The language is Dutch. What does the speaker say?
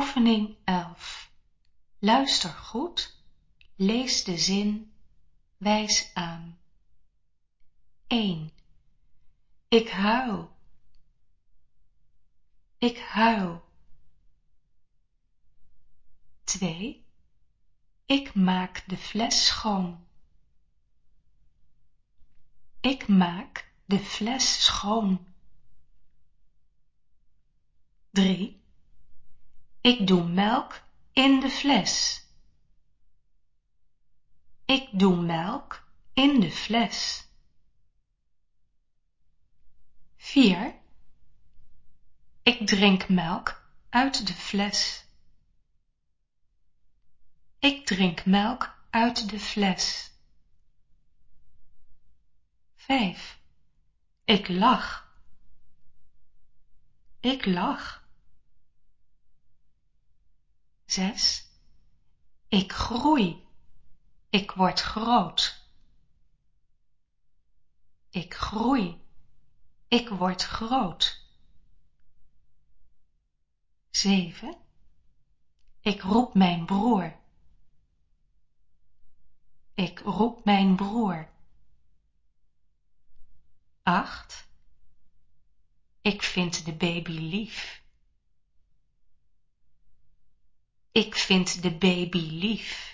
Oefening 11. Luister goed, lees de zin, wijs aan. 1. Ik huil. Ik huil. 2. Ik maak de fles schoon. Ik maak de fles schoon. 3. Ik doe melk in de fles. Ik doe melk in de fles. 4. Ik drink melk uit de fles. Ik drink melk uit de fles. 5. Ik lach. Ik lach. 6. Ik groei. Ik word groot. Ik groei. Ik word groot. 7. Ik roep mijn broer. Ik roep mijn broer. 8. Ik vind de baby lief. Ik vind de baby lief.